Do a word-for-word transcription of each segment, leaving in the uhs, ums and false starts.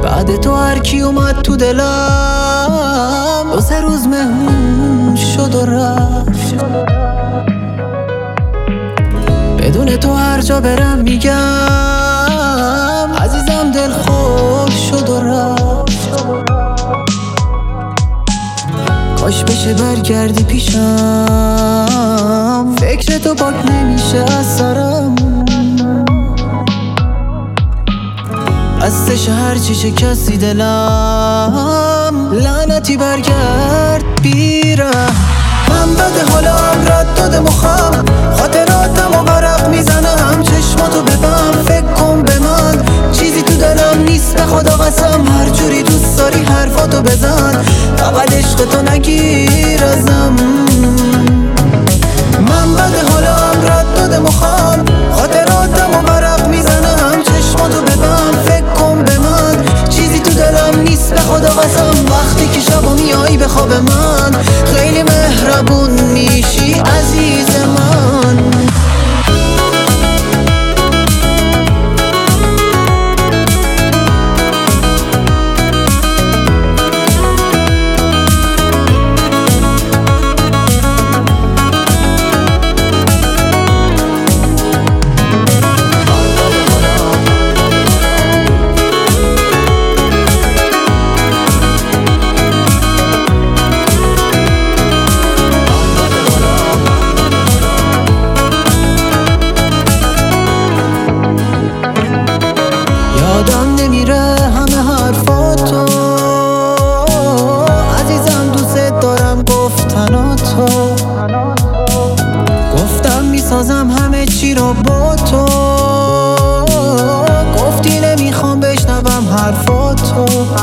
بعد تو هر کی اومد تو دلم دو سه روز مهمون شد و رفت. بدون تو هر جا برم میگم عزیزم دل خوش شد و رفت. کاش بشه برگردی پیشم، فکر تو پاک نمیشه از سرم. بستش هرچی شکستی دلم، لعنتی برگرد بیرم. من بده حالا هم رد داده مخم، خاطراتم و برق میزنم. چشماتو ببم فکر کن به من، چیزی تو دلم نیست به خدا قسم. هر جوری دوست داری حرفاتو بزن، فقط عشق تو نگیر ازم. من بده حالا هم رد داده مخم، خاطراتم و برق میزنم. چشماتو ببم فکر کن به من، چیزی تو دلم نیست به خدا قسم. وقتی که شبا میایی به خواب من، خیلی مهربون میشی عزیز من. یادم نمیره همه حرفاتو عزیزم، دوست دارم گفتناتو. گفتم میسازم همه چی رو با تو، گفتی نمیخوام بشنوم حرفاتو.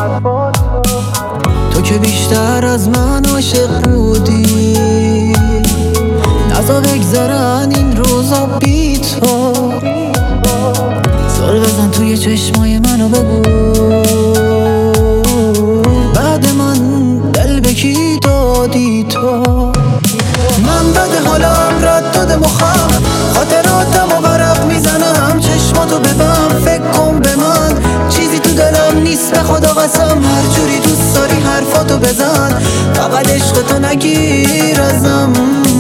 تو که بیشتر از من عاشق بودی، نزا بگذرن این روزا بی تو. زل بزن توی چشمای منو بگو، بعد من دل به کی دادی تو. من بده حالا هم رد داده مخم، خاطراتم و برق میزنم. چشماتو ببم فکر کن به من، چیزی تو دلم نیست به خدا قسم. هر جوری دوست داری حرفاتو بزن، فقط عشق تو نگیر ازم.